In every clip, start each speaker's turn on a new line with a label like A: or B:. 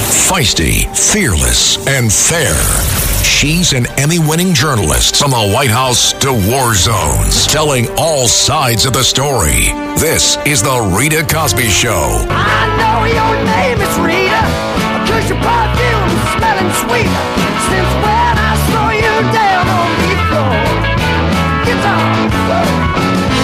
A: Feisty, fearless, and fair. She's an Emmy-winning journalist from the White House to war zones, telling all sides of the story. This is the Rita Cosby Show.
B: I know your name is Rita, 'cause your perfume is smelling sweet. Since when I saw you down on the floor. Guitar floor.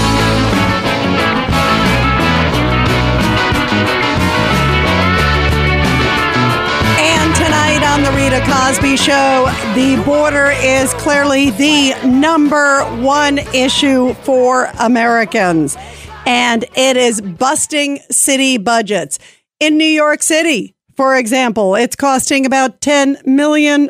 C: Tonight on the Rita Cosby Show, the border is clearly the number one issue for Americans, and it is busting city budgets. In New York City, for example, it's costing about $10 million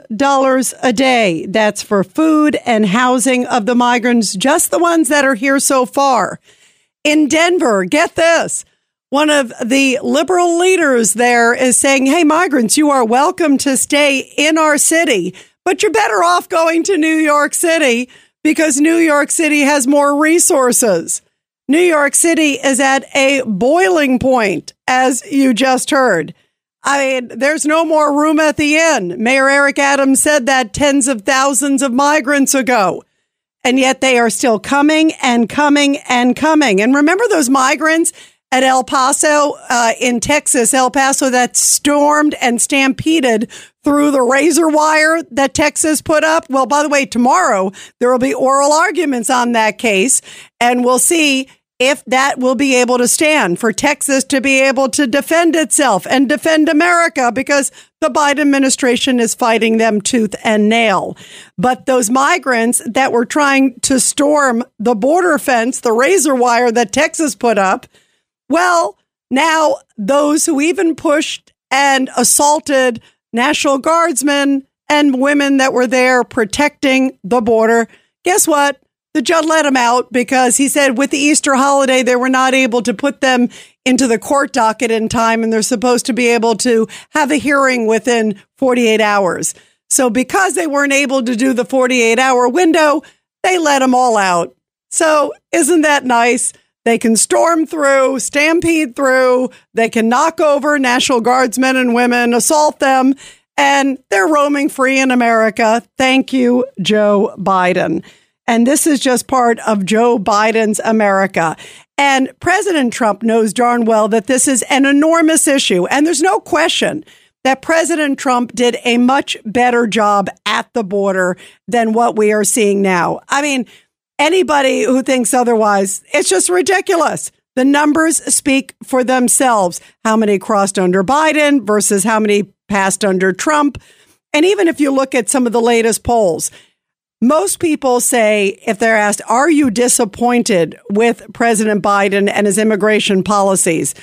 C: a day. That's for food and housing of the migrants, just the ones that are here so far. In Denver, get this. One of the liberal leaders there is saying, hey, migrants, you are welcome to stay in our city, but you're better off going to New York City because New York City has more resources. New York City is at a boiling point, as you just heard. I mean, there's no more room at the inn. Mayor Eric Adams said that tens of thousands of migrants ago. And yet they are still coming and coming and coming. And remember those migrants at El Paso in Texas, El Paso, that stormed and stampeded through the razor wire that Texas put up? Well, by the way, tomorrow there will be oral arguments on that case, and we'll see if that will be able to stand for Texas to be able to defend itself and defend America, because the Biden administration is fighting them tooth and nail. But those migrants that were trying to storm the border fence, the razor wire that Texas put up, well, now those who even pushed and assaulted National Guardsmen and women that were there protecting the border, guess what? The judge let them out because he said with the Easter holiday, they were not able to put them into the court docket in time, and they're supposed to be able to have a hearing within 48 hours. So because they weren't able to do the 48-hour window, they let them all out. So isn't that nice? They can storm through, stampede through, they can knock over National Guardsmen and women, assault them, and they're roaming free in America. Thank you, Joe Biden. And this is just part of Joe Biden's America. And President Trump knows darn well that this is an enormous issue. And there's no question that President Trump did a much better job at the border than what we are seeing now. I mean, anybody who thinks otherwise, it's just ridiculous. The numbers speak for themselves. How many crossed under Biden versus how many passed under Trump. And even if you look at some of the latest polls, most people say, if they're asked, are you disappointed with President Biden and his immigration policies?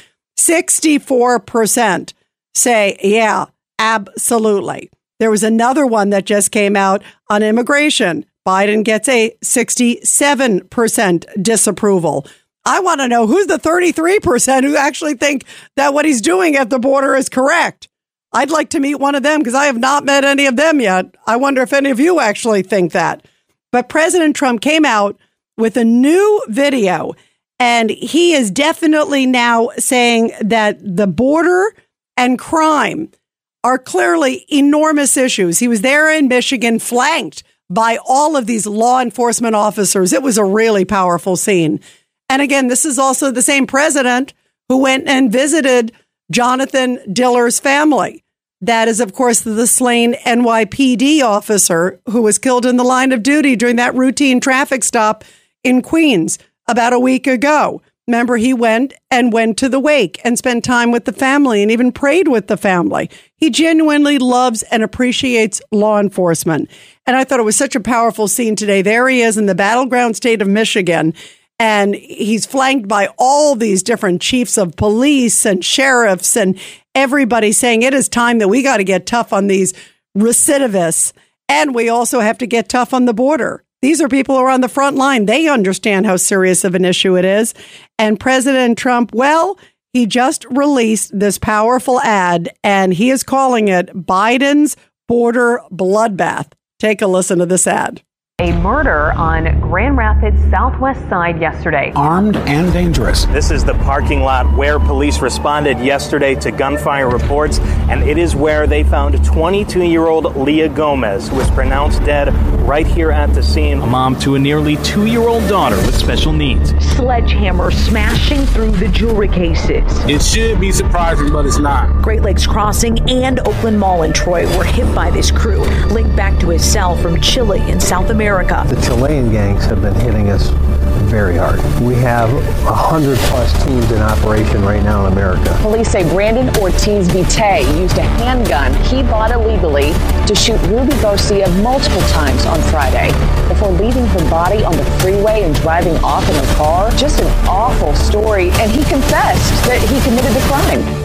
C: 64% say, yeah, absolutely. There was another one that just came out on immigration. Biden gets a 67% disapproval. I want to know who's the 33% who actually think that what he's doing at the border is correct. I'd like to meet one of them because I have not met any of them yet. I wonder if any of you actually think that. But President Trump came out with a new video, and he is definitely now saying that the border and crime are clearly enormous issues. He was there in Michigan, flanked by all of these law enforcement officers. It was a really powerful scene. And again, this is also the same president who went and visited Jonathan Diller's family. That is, of course, the slain NYPD officer who was killed in the line of duty during that routine traffic stop in Queens about a week ago. Remember, he went to the wake and spent time with the family and even prayed with the family. He genuinely loves and appreciates law enforcement. And I thought it was such a powerful scene today. There he is in the battleground state of Michigan. And he's flanked by all these different chiefs of police and sheriffs and everybody saying it is time that we got to get tough on these recidivists. And we also have to get tough on the border. These are people who are on the front line. They understand how serious of an issue it is. And President Trump, well, he just released this powerful ad, and he is calling it Biden's border bloodbath. Take a listen to this ad.
D: A murder on Grand Rapids southwest side yesterday.
E: Armed and dangerous.
F: This is the parking lot where police responded yesterday to gunfire reports, and it is where they found 22-year-old Leah Gomez, who was pronounced dead right here at the scene.
G: A mom to a nearly 2-year-old daughter with special needs.
H: Sledgehammer smashing through the jewelry cases.
E: It should be surprising, but it's not.
H: Great Lakes Crossing and Oakland Mall in Troy were hit by this crew, linked back to his cell from Chile in South America.
I: The Chilean gangs have been hitting us very hard. We have 100+ teams in operation right now in America.
J: Police say Brandon Ortiz Vite used a handgun he bought illegally to shoot Ruby Garcia multiple times on Friday before leaving her body on the freeway and driving off in her car. Just an awful story, and he confessed that he committed the crime.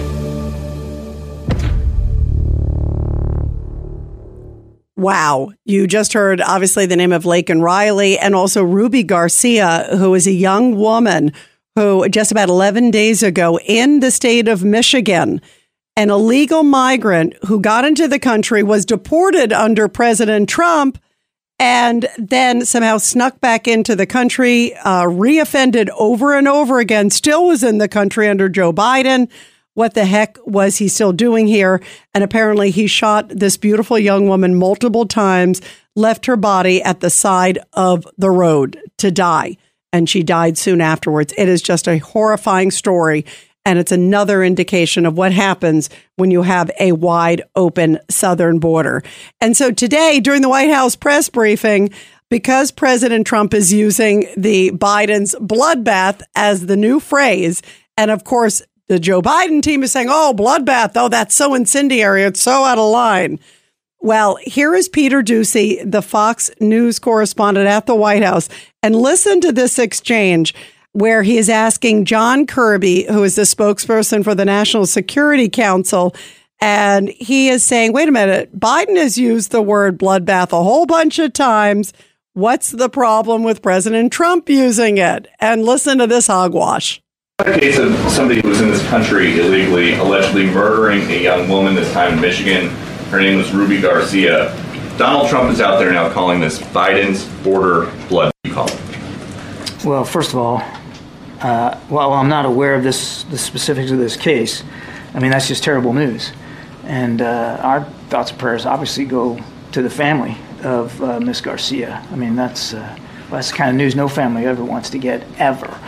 C: Wow. You just heard, obviously, the name of Laken Riley and also Ruby Garcia, who is a young woman who just about 11 days ago in the state of Michigan, an illegal migrant who got into the country, was deported under President Trump, and then somehow snuck back into the country, reoffended over and over again, still was in the country under Joe Biden. What the heck was he still doing here? And apparently he shot this beautiful young woman multiple times, left her body at the side of the road to die. And she died soon afterwards. It is just a horrifying story. And it's another indication of what happens when you have a wide open southern border. And so today, during the White House press briefing, because President Trump is using the Biden's bloodbath as the new phrase, and of course, the Joe Biden team is saying, oh, bloodbath, oh, that's so incendiary. It's so out of line. Well, here is Peter Doocy, the Fox News correspondent at the White House. And listen to this exchange where he is asking John Kirby, who is the spokesperson for the National Security Council. And he is saying, wait a minute, Biden has used the word bloodbath a whole bunch of times. What's the problem with President Trump using it? And listen to this hogwash.
K: A case of somebody who was in this country illegally, allegedly murdering a young woman, this time in Michigan. Her name was Ruby Garcia. Donald Trump is out there now calling this Biden's border blood. What do you call it?
L: Well, first of all, while I'm not aware of the specifics of this case, I mean, that's just terrible news. And our thoughts and prayers obviously go to the family of Miss Garcia. I mean, that's the kind of news no family ever wants to get, ever.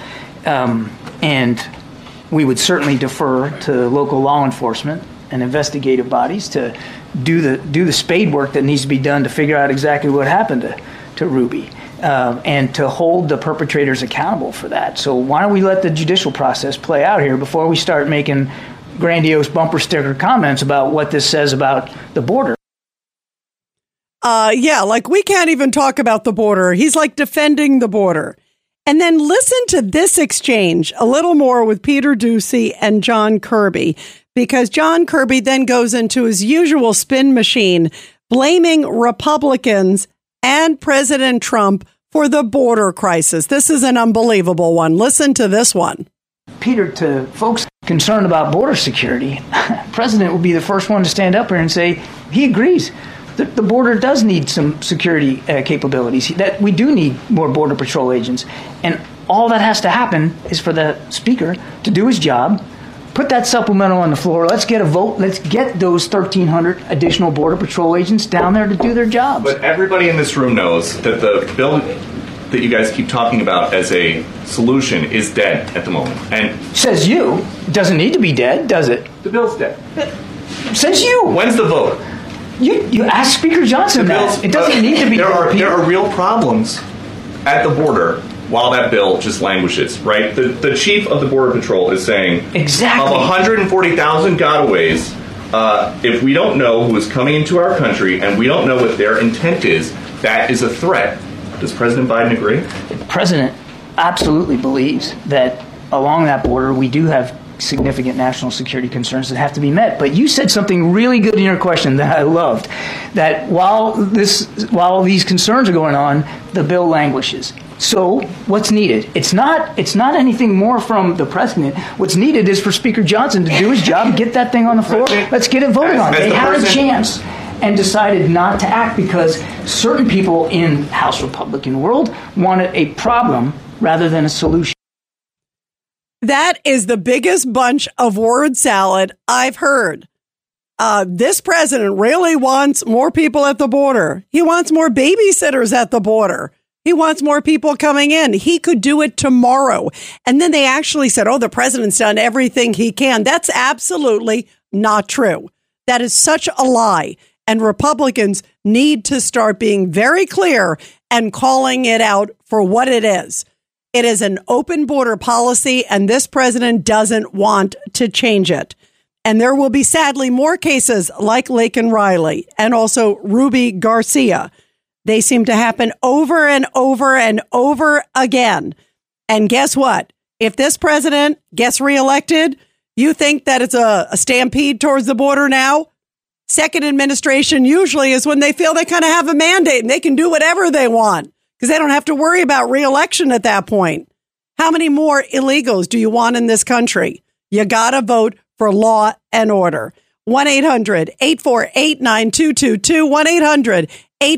L: And we would certainly defer to local law enforcement and investigative bodies to do the spade work that needs to be done to figure out exactly what happened to Ruby, and to hold the perpetrators accountable for that. So why don't we let the judicial process play out here before we start making grandiose bumper sticker comments about what this says about the border?
C: Yeah, like we can't even talk about the border. He's like defending the border. And then listen to this exchange a little more with Peter Doocy and John Kirby, because John Kirby then goes into his usual spin machine, blaming Republicans and President Trump for the border crisis. This is an unbelievable one. Listen to this one.
L: Peter, to folks concerned about border security, President will be the first one to stand up here and say he agrees. The border does need some security capabilities, that we do need more Border Patrol agents. And all that has to happen is for the Speaker to do his job, put that supplemental on the floor, let's get a vote, let's get those 1,300 additional Border Patrol agents down there to do their jobs.
K: But everybody in this room knows that the bill that you guys keep talking about as a solution is dead at the moment. And
L: says you. It doesn't need to be dead, does it?
K: The bill's dead.
L: Says you.
K: When's the vote?
L: You ask Speaker Johnson that. It doesn't need to be.
K: There are real problems at the border while that bill just languishes, right? The chief of the Border Patrol is saying,
L: exactly,
K: of 140,000 gotaways, if we don't know who is coming into our country and we don't know what their intent is, that is a threat. Does President Biden agree?
L: The president absolutely believes that along that border we do have significant national security concerns that have to be met. But you said something really good in your question that I loved, that while these concerns are going on, the bill languishes. So what's needed? It's not anything more from the president. What's needed is for Speaker Johnson to do his job, get that thing on the floor. Let's get it voted on. They had a chance. and decided not to act because certain people in House Republican world wanted a problem rather than a solution.
C: That is the biggest bunch of word salad I've heard. This president really wants more people at the border. He wants more babysitters at the border. He wants more people coming in. He could do it tomorrow. And then they actually said, oh, the president's done everything he can. That's absolutely not true. That is such a lie. And Republicans need to start being very clear and calling it out for what it is. It is an open border policy, and this president doesn't want to change it. And there will be, sadly, more cases like Laken Riley and also Ruby Garcia. They seem to happen over and over and over again. And guess what? If this president gets reelected, you think that it's a stampede towards the border now? Second administration usually is when they feel they kind of have a mandate and they can do whatever they want because they don't have to worry about reelection at that point. How many more illegals do you want in this country? You got to vote for law and order. 1-800-848-9222.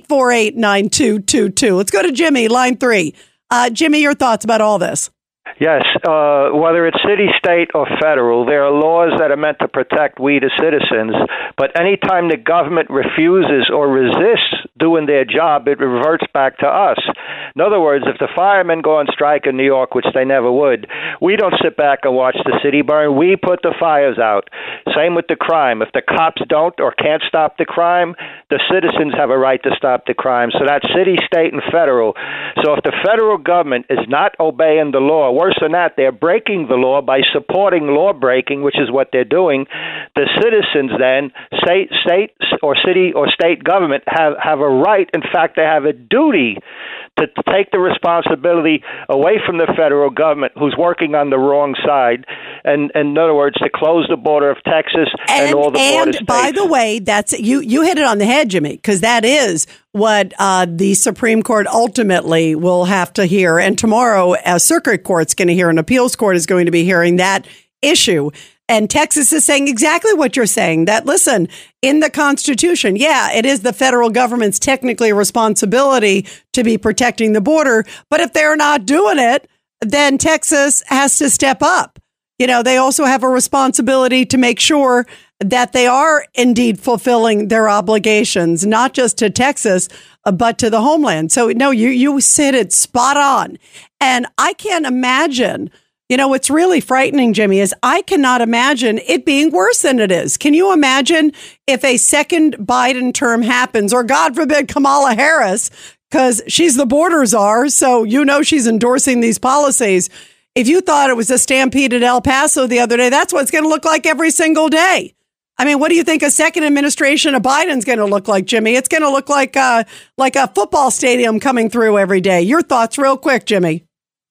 C: 1-800-848-9222. Let's go to Jimmy, line 3. Jimmy, your thoughts about all this?
M: Yes, whether it's city, state, or federal, there are laws that are meant to protect we, the citizens, but anytime the government refuses or resists doing their job, it reverts back to us. In other words, if the firemen go on strike in New York, which they never would, we don't sit back and watch the city burn. We put the fires out. Same with the crime. If the cops don't or can't stop the crime, the citizens have a right to stop the crime. So that's city, state, and federal. So if the federal government is not obeying the law, worse than that, they're breaking the law by supporting law breaking, which is what they're doing. The citizens then, state or city or state government have a right. In fact, they have a duty to take the responsibility away from the federal government, who's working on the wrong side, and in other words, to close the border of Texas and all the border states.
C: And by the way, that's you hit it on the head, Jimmy, because that is what the Supreme Court ultimately will have to hear. And tomorrow, a circuit court's going to hear, an appeals court is going to be hearing that issue. And Texas is saying exactly what you're saying, that, listen, in the Constitution, yeah, it is the federal government's technically responsibility to be protecting the border. But if they're not doing it, then Texas has to step up. You know, they also have a responsibility to make sure that they are indeed fulfilling their obligations, not just to Texas, but to the homeland. So, no, you said it spot on. And I can't imagine. You know, what's really frightening, Jimmy, is I cannot imagine it being worse than it is. Can you imagine if a second Biden term happens, or God forbid, Kamala Harris, because she's the border czar, so you know she's endorsing these policies. If you thought it was a stampede at El Paso the other day, that's what it's going to look like every single day. I mean, what do you think a second administration of Biden's going to look like, Jimmy? It's going to look like a football stadium coming through every day. Your thoughts real quick, Jimmy.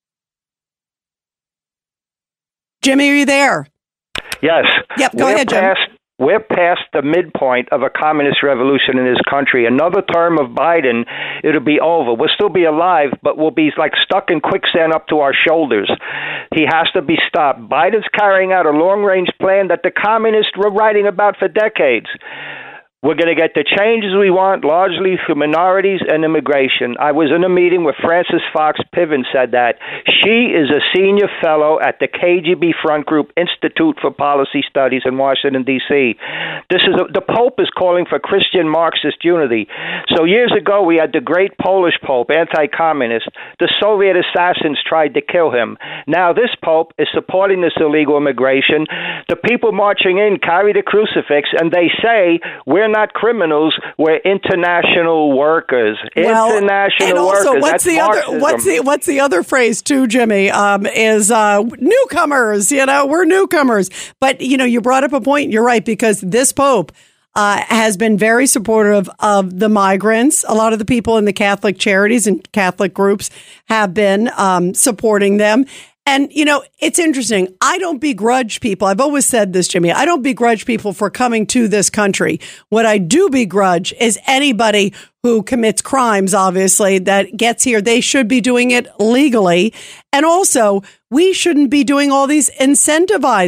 C: Jimmy, are you there?
M: Yes.
C: Yep, go ahead, Jim.
M: We're past the midpoint of a communist revolution in this country. Another term of Biden, it'll be over. We'll still be alive, but we'll be like stuck in quicksand up to our shoulders. He has to be stopped. Biden's carrying out a long-range plan that the communists were writing about for decades. We're going to get the changes we want, largely through minorities and immigration. I was in a meeting where Frances Fox Piven said that. She is a senior fellow at the KGB Front Group Institute for Policy Studies in Washington, D.C. The Pope is calling for Christian Marxist unity. So years ago, we had the great Polish Pope, anti-communist. The Soviet assassins tried to kill him. Now this Pope is supporting this illegal immigration. The people marching in carry the crucifix, and they say, we're not criminals, we're international workers.
C: Well,
M: international
C: and also,
M: workers.
C: What's the other phrase too, Jimmy? Is newcomers. You know, we're newcomers. But you know, you brought up a point. You're right, because this Pope has been very supportive of the migrants. A lot of the people in the Catholic charities and Catholic groups have been supporting them. And, you know, it's interesting. I don't begrudge people. I've always said this, Jimmy. I don't begrudge people for coming to this country. What I do begrudge is anybody who commits crimes, obviously, that gets here. They should be doing it legally. And also, we shouldn't be doing all these incentivizing.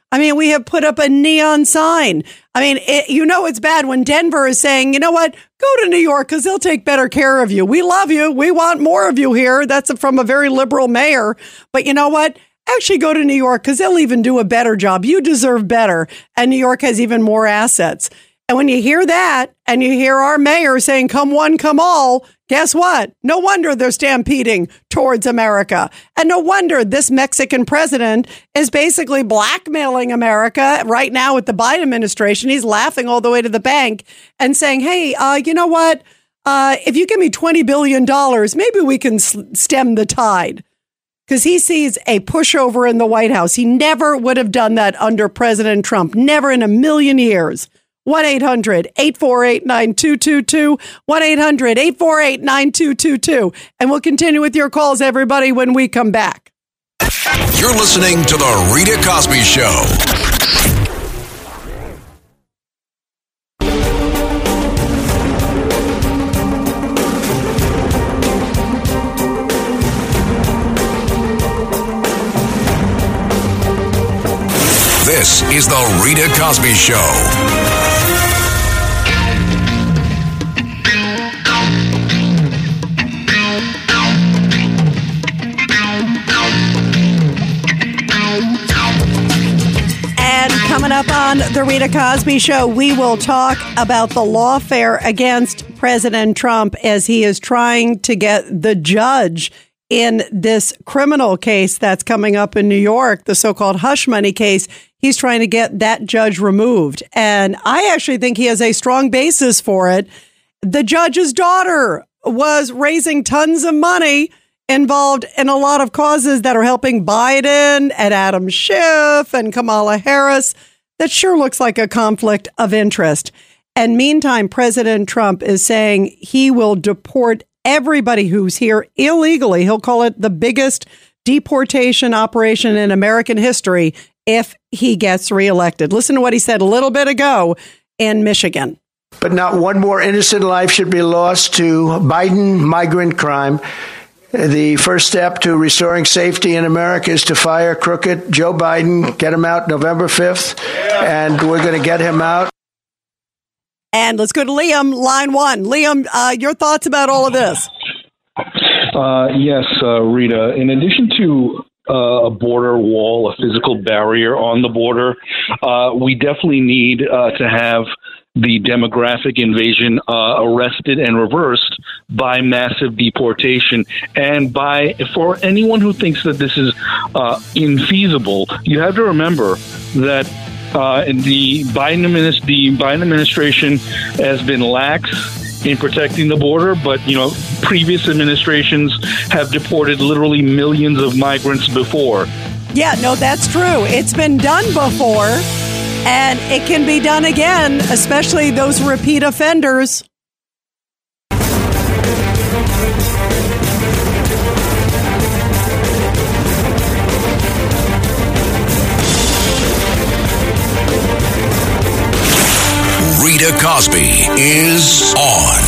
C: I mean, we have put up a neon sign. I mean, it's bad when Denver is saying, you know what, go to New York because they'll take better care of you. We love you. We want more of you here. That's from a very liberal mayor. But you know what? Actually go to New York because they'll even do a better job. You deserve better. And New York has even more assets. And when you hear that and you hear our mayor saying, come one, come all, guess what? No wonder they're stampeding towards America. And no wonder this Mexican president is basically blackmailing America right now with the Biden administration. He's laughing all the way to the bank and saying, hey, you know what? If you give me $20 billion, maybe we can stem the tide. Because he sees a pushover in the White House. He never would have done that under President Trump. Never in a million years. 1-800-848-9222. 1-800-848-9222. And we'll continue with your calls, everybody, when we come back.
A: You're listening to The Rita Cosby Show. This is The Rita Cosby Show.
C: And coming up on The Rita Cosby Show, we will talk about the lawfare against President Trump as he is trying to get the judge in this criminal case that's coming up in New York, the so-called hush money case. He's trying to get that judge removed. And I actually think he has a strong basis for it. The judge's daughter was raising tons of money involved in a lot of causes that are helping Biden and Adam Schiff and Kamala Harris. That sure looks like a conflict of interest. And meantime, President Trump is saying he will deport everybody who's here illegally. He'll call it the biggest deportation operation in American history if he gets reelected. Listen to what he said a little bit ago in Michigan.
N: But not one more innocent life should be lost to Biden migrant crime. The first step to restoring safety in America is to fire crooked Joe Biden, get him out November 5th, and we're going to get him out.
C: And let's go to Liam, line one. Liam, your thoughts about all of this?
O: Yes, Rita. In addition to a border wall, a physical barrier on the border, we definitely need to have the demographic invasion arrested and reversed by massive deportation. And for anyone who thinks that this is infeasible, you have to remember that the Biden administration has been lax in protecting the border, but previous administrations have deported literally millions of migrants before.
C: Yeah, no, that's true. It's been done before, and it can be done again, especially those repeat offenders.
A: Rita Cosby is on.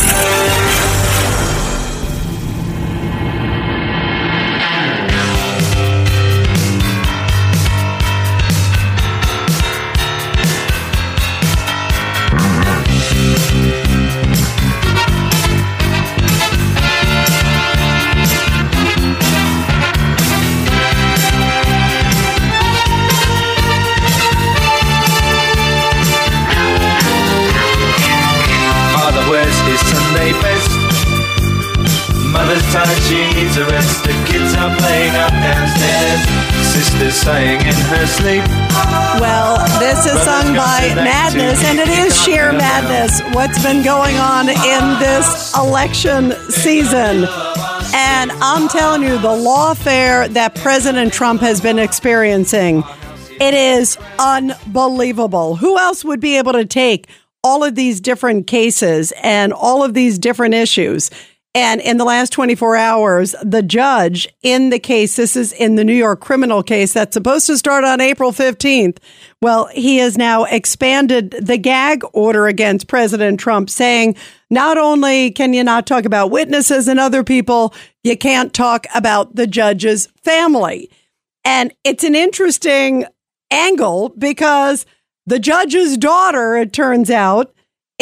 P: Mother's tired, she needs a rest. The kids are playing up downstairs. Sister's sighing in her sleep.
C: Well, this is sung by Madness, and it is sheer madness what's been going on in this election season. And I'm telling you, the lawfare that President Trump has been experiencing, it is unbelievable. Who else would be able to take all of these different cases and all of these different issues? And in the last 24 hours, the judge in the case, this is in the New York criminal case that's supposed to start on April 15th. Well, he has now expanded the gag order against President Trump, saying not only can you not talk about witnesses and other people, you can't talk about the judge's family. And it's an interesting angle because the judge's daughter, it turns out,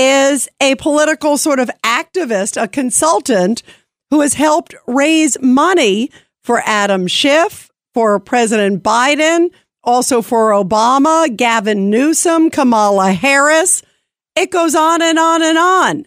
C: is a political sort of activist, a consultant who has helped raise money for Adam Schiff, for President Biden, also for Obama, Gavin Newsom, Kamala Harris. It goes on and on and on.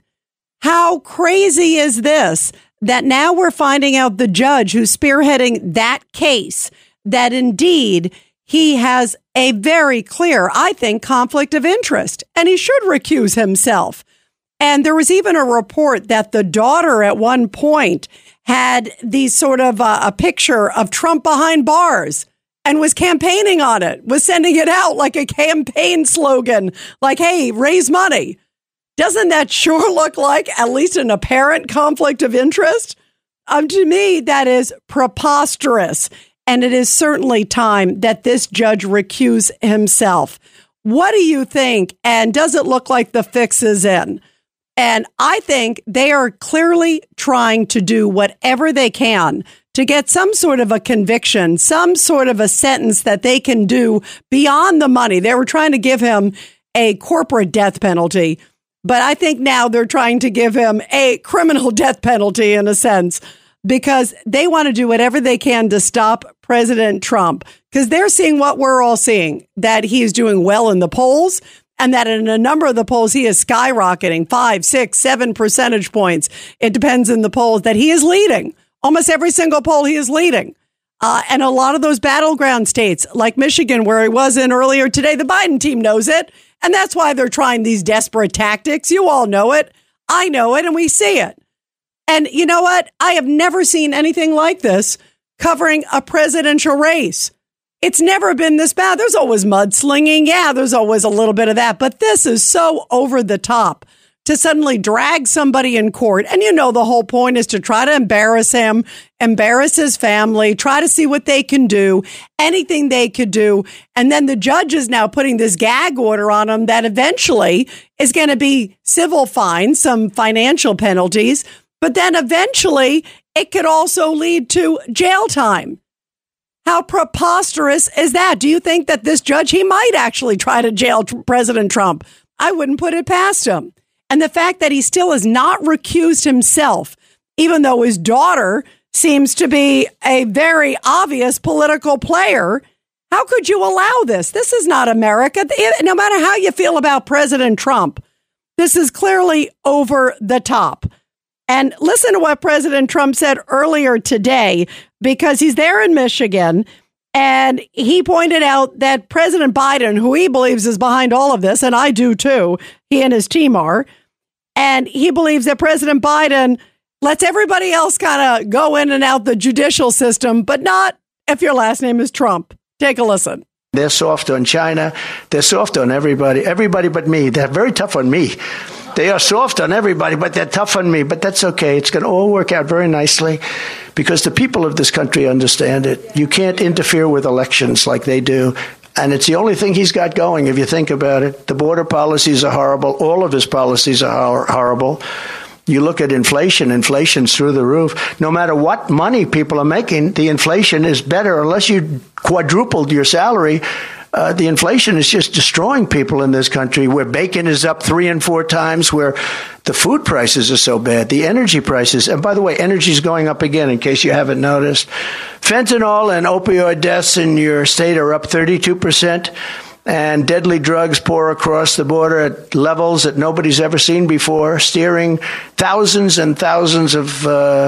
C: How crazy is this that now we're finding out the judge who's spearheading that case, that indeed he has a very clear, I think, conflict of interest, and he should recuse himself. And there was even a report that the daughter at one point had these sort of a picture of Trump behind bars and was campaigning on it, was sending it out like a campaign slogan, like, hey, raise money. Doesn't that sure look like at least an apparent conflict of interest? To me, that is preposterous. And it is certainly time that this judge recuse himself. What do you think? And does it look like the fix is in? And I think they are clearly trying to do whatever they can to get some sort of a conviction, some sort of a sentence that they can do beyond the money. They were trying to give him a corporate death penalty, but I think now they're trying to give him a criminal death penalty in a sense, because they want to do whatever they can to stop President Trump, because they're seeing what we're all seeing, that he is doing well in the polls, and that in a number of the polls, he is skyrocketing 5, 6, 7 percentage points. It depends in the polls that he is leading. Almost every single poll he is leading. And a lot of those battleground states like Michigan, where he was in earlier today, the Biden team knows it. And that's why they're trying these desperate tactics. You all know it. I know it. And we see it. And you know what? I have never seen anything like this covering a presidential race. It's never been this bad. There's always mudslinging. Yeah, there's always a little bit of that. But this is so over the top to suddenly drag somebody in court. And you know, the whole point is to try to embarrass him, embarrass his family, try to see what they can do, anything they could do. And then the judge is now putting this gag order on him that eventually is going to be civil fines, some financial penalties. But then eventually it could also lead to jail time. How preposterous is that? Do you think that this judge, he might actually try to jail President Trump? I wouldn't put it past him. And the fact that he still has not recused himself, even though his daughter seems to be a very obvious political player, how could you allow this? This is not America. No matter how you feel about President Trump, this is clearly over the top. And listen to what President Trump said earlier today, because he's there in Michigan, and he pointed out that President Biden, who he believes is behind all of this, and I do too, he and his team are, and he believes that President Biden lets everybody else kind of go in and out the judicial system, but not if your last name is Trump. Take a listen.
N: They're soft on China. They're soft on everybody but me. They're very tough on me. They are soft on everybody, but they're tough on me. But that's okay. It's going to all work out very nicely because the people of this country understand it. You can't interfere with elections like they do. And it's the only thing he's got going, if you think about it. The border policies are horrible. All of his policies are horrible. You look at inflation, inflation's through the roof. No matter what money people are making, the inflation is better. Unless you quadrupled your salary, the inflation is just destroying people in this country, where bacon is up 3 and 4 times, where the food prices are so bad, the energy prices. And by the way, energy is going up again, in case you haven't noticed. Fentanyl and opioid deaths in your state are up 32%. And deadly drugs pour across the border at levels that nobody's ever seen before, steering thousands and thousands of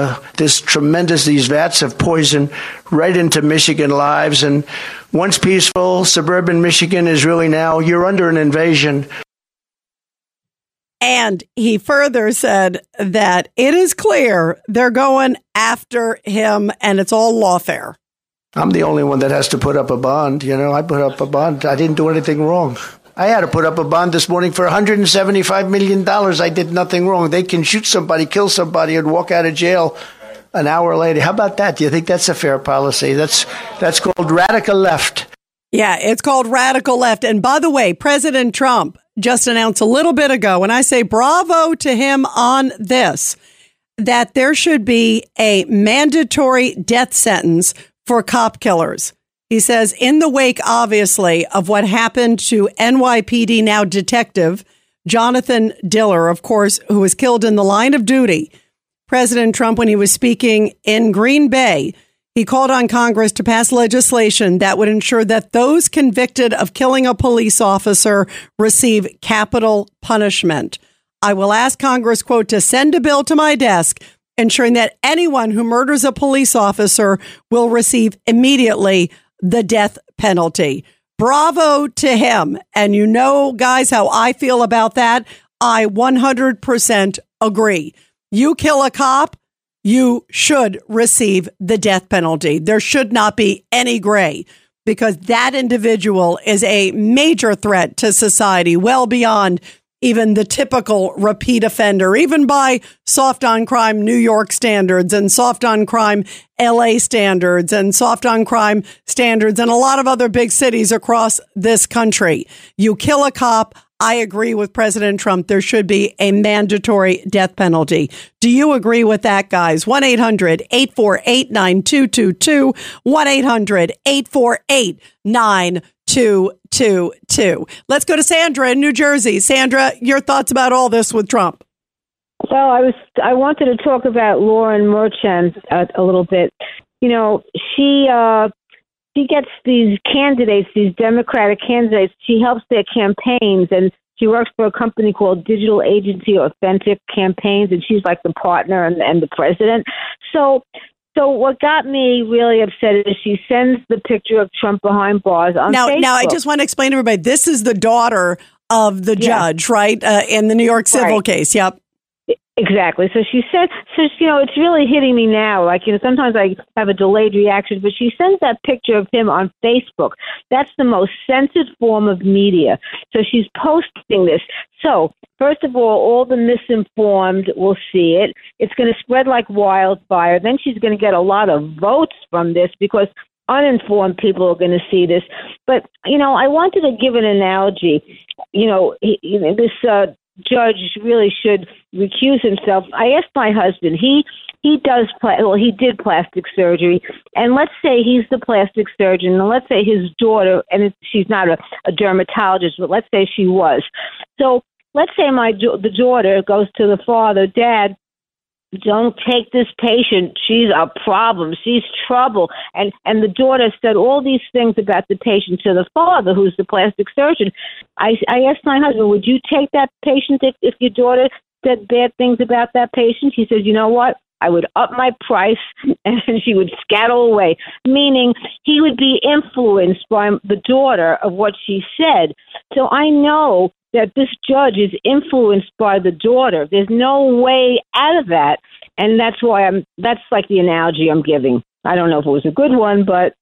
N: these vats of poison right into Michigan lives. And once peaceful, suburban Michigan is really now, you're under an invasion.
C: And he further said that it is clear they're going after him and it's all lawfare.
N: I'm the only one that has to put up a bond. You know, I put up a bond. I didn't do anything wrong. I had to put up a bond this morning for $175 million. I did nothing wrong. They can shoot somebody, kill somebody, and walk out of jail an hour later. How about that? Do you think that's a fair policy? That's called radical left.
C: Yeah, it's called radical left. And by the way, President Trump just announced a little bit ago, and I say bravo to him on this, that there should be a mandatory death sentence for cop killers. He says, in the wake, obviously, of what happened to NYPD now detective Jonathan Diller, of course, who was killed in the line of duty, President Trump, when he was speaking in Green Bay, he called on Congress to pass legislation that would ensure that those convicted of killing a police officer receive capital punishment. I will ask Congress, quote, to send a bill to my desk ensuring that anyone who murders a police officer will receive immediately the death penalty. Bravo to him. And you know, guys, how I feel about that. I 100% agree. You kill a cop, you should receive the death penalty. There should not be any gray, because that individual is a major threat to society, well beyond even the typical repeat offender, even by soft on crime New York standards and soft on crime LA standards and soft on crime standards and a lot of other big cities across this country. You kill a cop, I agree with President Trump. There should be a mandatory death penalty. Do you agree with that, guys? 1-800-848-9222. 1-800-848-9222. Let's go to Sandra in New Jersey. Sandra, your thoughts about all this with Trump?
Q: Well, I wanted to talk about Lauren Merchant a little bit. You know, she gets these candidates, these Democratic candidates. She helps their campaigns, and she works for a company called Digital Agency Authentic Campaigns, and she's like the partner and the president. So what got me really upset is she sends the picture of Trump behind bars on Facebook.
C: Now, I just want to explain to everybody, this is the daughter of the judge, right, in the New York civil case. Yep.
Q: Exactly. So she said, you know, it's really hitting me now. Like, you know, sometimes I have a delayed reaction, but she sends that picture of him on Facebook. That's the most censored form of media. So she's posting this. So, first of all the misinformed will see it. It's going to spread like wildfire. Then she's going to get a lot of votes from this because uninformed people are going to see this. But, you know, I wanted to give an analogy. You know, this judge really should recuse himself. I asked my husband, he did plastic surgery, and let's say he's the plastic surgeon, and let's say his daughter, and she's not a dermatologist, but let's say she was. So let's say the daughter goes to the father, Dad, don't take this patient. She's a problem. She's trouble. And the daughter said all these things about the patient to the father, who's the plastic surgeon. I asked my husband, would you take that patient if your daughter said bad things about that patient? He said, you know what? I would up my price and she would scuttle away, meaning he would be influenced by the daughter of what she said. So I know that this judge is influenced by the daughter. There's no way out of that. And that's why that's like the analogy I'm giving. I don't know if it was a good one, but.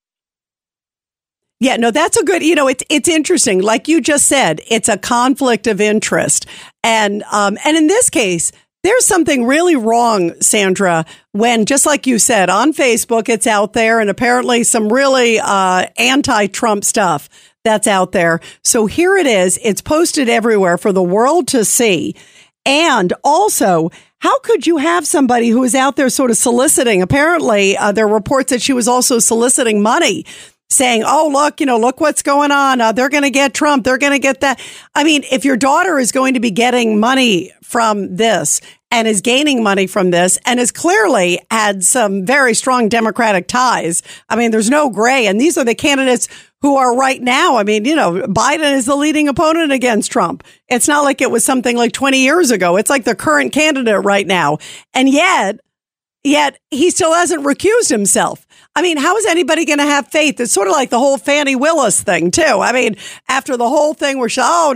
C: Yeah, no, that's a good, you know, it's interesting. Like you just said, it's a conflict of interest. And in this case, there's something really wrong, Sandra, when, just like you said, on Facebook, it's out there, and apparently some really anti-Trump stuff that's out there. So here it is. It's posted everywhere for the world to see. And also, how could you have somebody who is out there sort of soliciting? Apparently, there are reports that she was also soliciting money, saying, oh, look what's going on. They're going to get Trump. They're going to get that. I mean, if your daughter is going to be getting money from this and is gaining money from this and has clearly had some very strong Democratic ties, I mean, there's no gray. And these are the candidates who are right now. I mean, you know, Biden is the leading opponent against Trump. It's not like it was something like 20 years ago. It's like the current candidate right now. And yet he still hasn't recused himself. I mean, how is anybody going to have faith? It's sort of like the whole Fannie Willis thing, too. I mean, after the whole thing where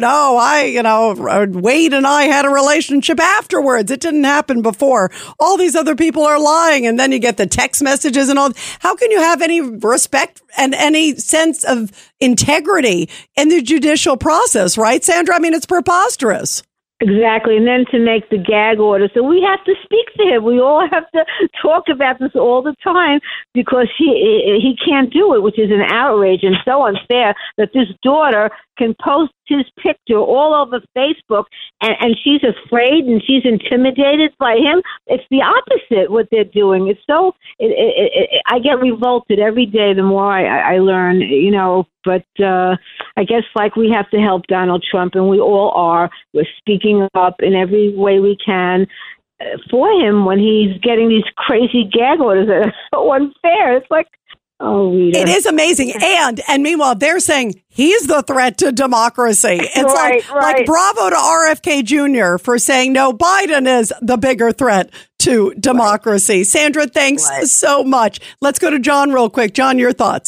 C: Wade and I had a relationship afterwards. It didn't happen before. All these other people are lying. And then you get the text messages and all. How can you have any respect and any sense of integrity in the judicial process, right, Sandra? I mean, it's preposterous.
Q: Exactly. And then to make the gag order. So we have to speak to him. We all have to talk about this all the time because he can't do it, which is an outrage and so unfair that this daughter can post his picture all over Facebook, and she's afraid and she's intimidated by him. It's the opposite what they're doing. It's so I get revolted every day the more I learn, but I guess like we have to help Donald Trump, and we all are. We're speaking up in every way we can for him when he's getting these crazy gag orders that are so unfair. It's like, oh, Rita.
C: It is amazing. And meanwhile, they're saying he's the threat to democracy. It's like bravo to RFK Jr. for saying, no, Biden is the bigger threat to democracy. Right. Sandra, thanks so much. Let's go to John real quick. John, your thoughts.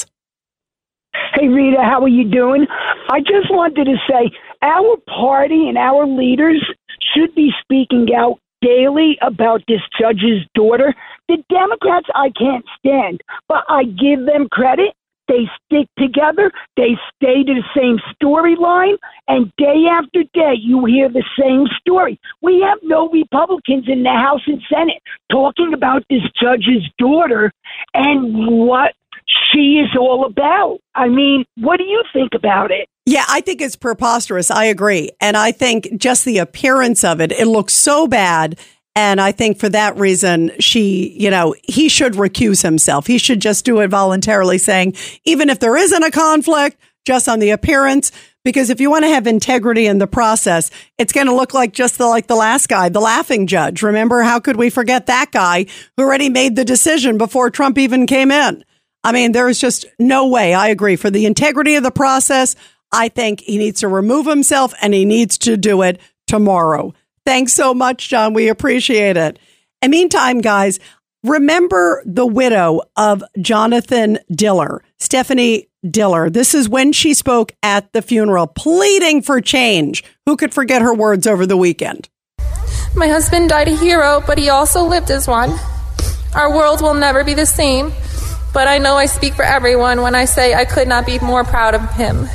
R: Hey, Rita, how are you doing? I just wanted to say our party and our leaders should be speaking out daily about this judge's daughter. The Democrats I can't stand, but I give them credit. They stick together. They stay to the same storyline, and day after day you hear the same story. We have no Republicans in the House and Senate talking about this judge's daughter and what she is all about. I mean, what do you think about it?
C: Yeah, I think it's preposterous. I agree. And I think just the appearance of it, it looks so bad. And I think for that reason, he should recuse himself. He should just do it voluntarily, saying, even if there isn't a conflict, just on the appearance, because if you want to have integrity in the process, it's going to look like just like the last guy, the laughing judge. Remember, how could we forget that guy who already made the decision before Trump even came in? I mean, there is just no way. I agree. For the integrity of the process, I think he needs to remove himself, and he needs to do it tomorrow. Thanks so much, John. We appreciate it. And meantime, guys, remember the widow of Jonathan Diller, Stephanie Diller. This is when she spoke at the funeral, pleading for change. Who could forget her words over the weekend?
S: My husband died a hero, but he also lived as one. Our world will never be the same, but I know I speak for everyone when I say I could not be more proud of him.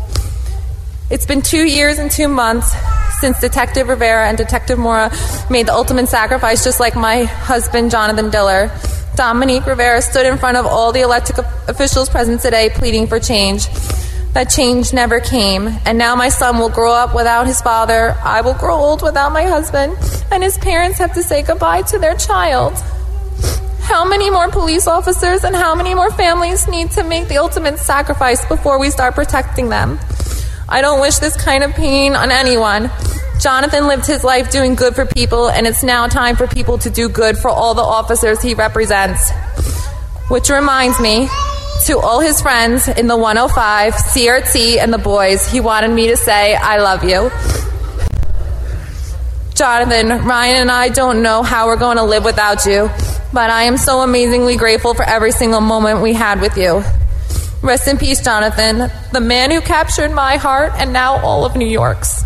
S: It's been 2 years and 2 months since Detective Rivera and Detective Mora made the ultimate sacrifice, just like my husband, Jonathan Diller. Dominique Rivera stood in front of all the elected officials present today pleading for change. That change never came, and now my son will grow up without his father. I will grow old without my husband, and his parents have to say goodbye to their child. How many more police officers and how many more families need to make the ultimate sacrifice before we start protecting them? I don't wish this kind of pain on anyone. Jonathan lived his life doing good for people, and it's now time for people to do good for all the officers he represents. Which reminds me, to all his friends in the 105, CRT, and the boys, he wanted me to say, I love you. Jonathan, Ryan and I don't know how we're going to live without you, but I am so amazingly grateful for every single moment we had with you. Rest in peace, Jonathan, the man who captured my heart and now all of New York's.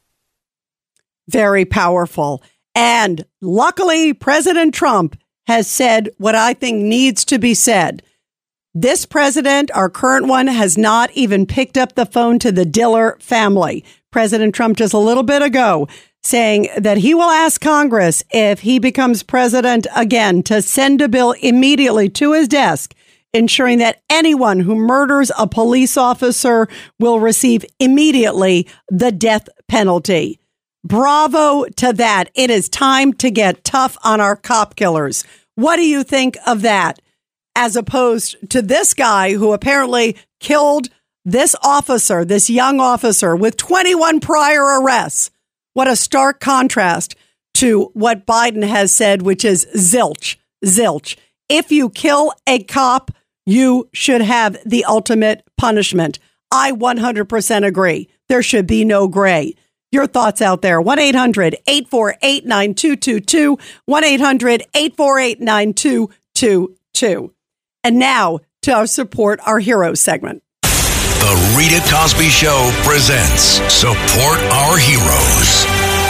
C: Very powerful. And luckily, President Trump has said what I think needs to be said. This president, our current one, has not even picked up the phone to the Diller family. President Trump just a little bit ago saying that he will ask Congress, if he becomes president again, to send a bill immediately to his desk, ensuring that anyone who murders a police officer will receive immediately the death penalty. Bravo to that. It is time to get tough on our cop killers. What do you think of that? As opposed to this guy who apparently killed this officer, this young officer with 21 prior arrests. What a stark contrast to what Biden has said, which is zilch, zilch. If you kill a cop, you should have the ultimate punishment. I 100% agree. There should be no gray. Your thoughts out there. 1-800-848-9222. 1-800-848-9222. And now to support our Heroes segment.
A: The Rita Cosby Show presents Support Our Heroes.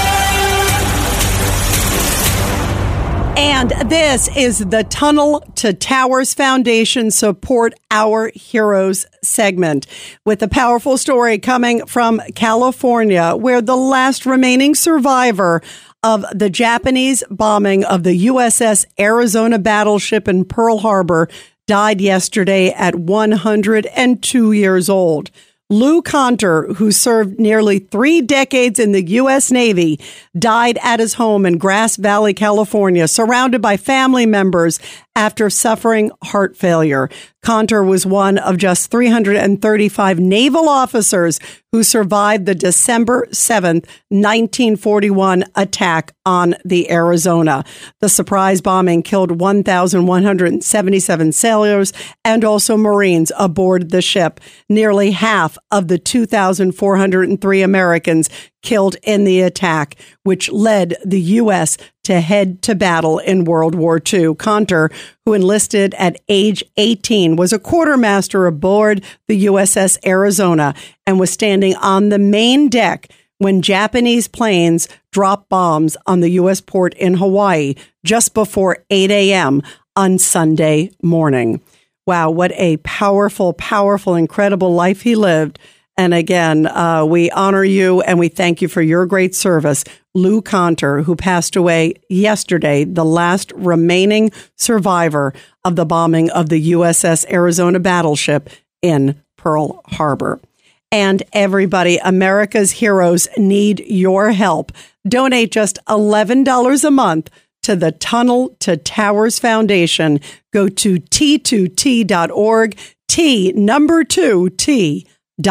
C: And this is the Tunnel to Towers Foundation Support Our Heroes segment, with a powerful story coming from California, where the last remaining survivor of the Japanese bombing of the USS Arizona battleship in Pearl Harbor died yesterday at 102 years old. Lou Conter, who served nearly 3 decades in the U.S. Navy, died at his home in Grass Valley, California, surrounded by family members after suffering heart failure. Conter was one of just 335 naval officers who survived the December 7th, 1941 attack on the Arizona. The surprise bombing killed 1,177 sailors and also Marines aboard the ship. Nearly half of the 2,403 Americans killed in the attack, which led the U.S. to head to battle in World War II. Conter, who enlisted at age 18, was a quartermaster aboard the USS Arizona and was standing on the main deck when Japanese planes dropped bombs on the U.S. port in Hawaii just before 8 a.m. on Sunday morning. Wow, what a powerful, powerful, incredible life he lived. And again, we honor you and we thank you for your great service. Lou Conter, who passed away yesterday, the last remaining survivor of the bombing of the USS Arizona battleship in Pearl Harbor. And everybody, America's heroes need your help. Donate just $11 a month to the Tunnel to Towers Foundation. Go to T2T.org, T2T.org.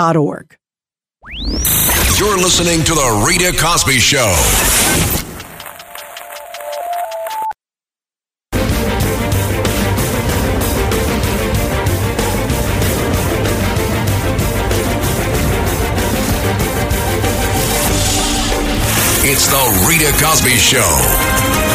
A: You're listening to The Rita Cosby Show. It's The Rita Cosby Show.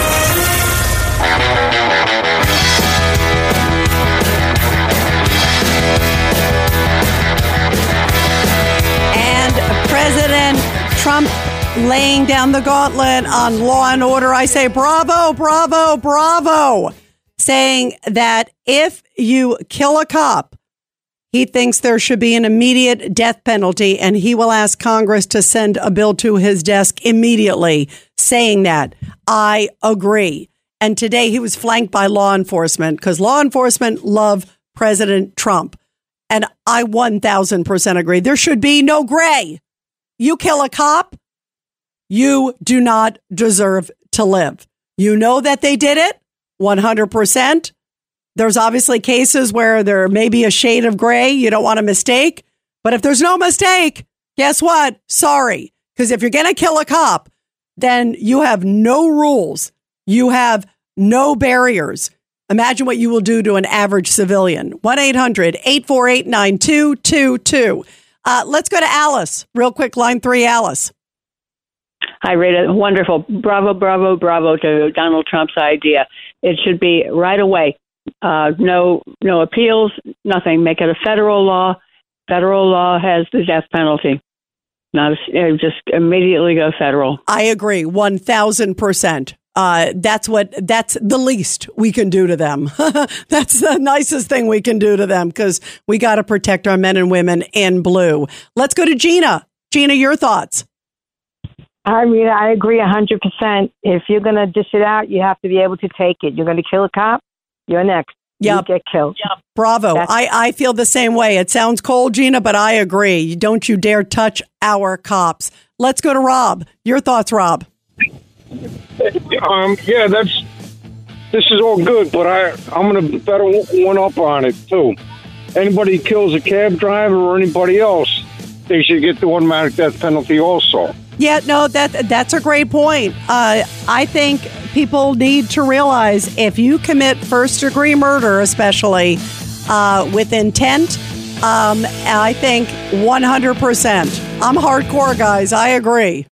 C: President Trump laying down the gauntlet on law and order. I say bravo, bravo, bravo. Saying that if you kill a cop, he thinks there should be an immediate death penalty, and he will ask Congress to send a bill to his desk immediately saying that. I agree. And today he was flanked by law enforcement because law enforcement love President Trump. And I 1,000% agree. There should be no gray. You kill a cop, you do not deserve to live. You know that they did it 100%. There's obviously cases where there may be a shade of gray. You don't want a mistake. But if there's no mistake, guess what? Sorry. Because if you're going to kill a cop, then you have no rules. You have no barriers. Imagine what you will do to an average civilian. 1-800-848-9222. Let's go to Alice. Real quick, line 3, Alice.
T: Hi, Rita. Wonderful. Bravo, bravo, bravo to Donald Trump's idea. It should be right away. No appeals, nothing. Make it a federal law. Federal law has the death penalty. Just immediately go federal.
C: I agree, 1,000%. That's the least we can do to them. That's the nicest thing we can do to them because we got to protect our men and women in blue. Let's go to Gina. Gina, your thoughts.
Q: I mean, I agree 100%. If you're going to dish it out, you have to be able to take it. You're going to kill a cop, you're next.
C: Yep.
Q: You get killed.
C: Yep. Bravo. I feel the same way. It sounds cold, Gina, but I agree. Don't you dare touch our cops. Let's go to Rob. Your thoughts, Rob.
U: Yeah, this is all good, but I'm going to bet one up on it too. Anybody kills a cab driver or anybody else, they should get the automatic death penalty also.
C: Yeah, no, that's a great point. I think people need to realize if you commit first-degree murder, especially with intent, I think 100%. I'm hardcore, guys. I agree.